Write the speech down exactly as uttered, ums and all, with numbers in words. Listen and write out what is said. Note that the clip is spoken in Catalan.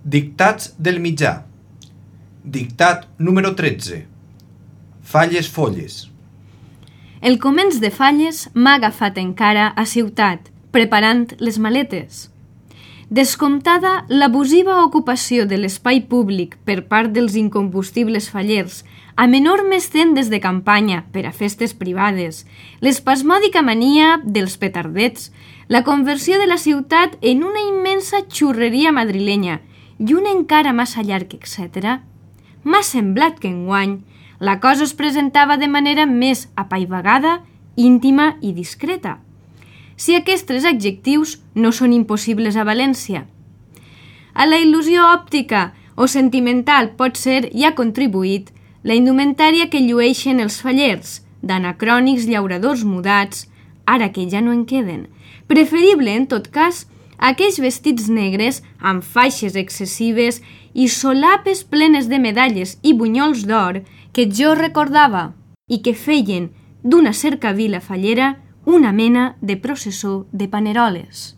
Dictats del mitjà. Dictat número tretze. Falles folles. El començ de Falles m'ha agafat encara a ciutat, preparant les maletes. Descomptada l'abusiva ocupació de l'espai públic per part dels incombustibles fallers, amb enormes tendes de campanya per a festes privades, l'espasmòdica mania dels petardets, la conversió de la ciutat en una immensa xurreria madrilenya i un encara massa llarg, etcètera, m'ha semblat que enguany la cosa es presentava de manera més apaivagada, íntima i discreta. Si aquests tres adjectius no són impossibles a València. A la il·lusió òptica o sentimental pot ser i ha contribuït la indumentària que llueixen els fallers, d'anacrònics llauradors mudats, ara que ja no en queden. Preferible, en tot cas, aquells vestits negres amb faixes excessives i solapes plenes de medalles i bunyols d'or que jo recordava i que feien d'una cercavila fallera una mena de processó de paneroles.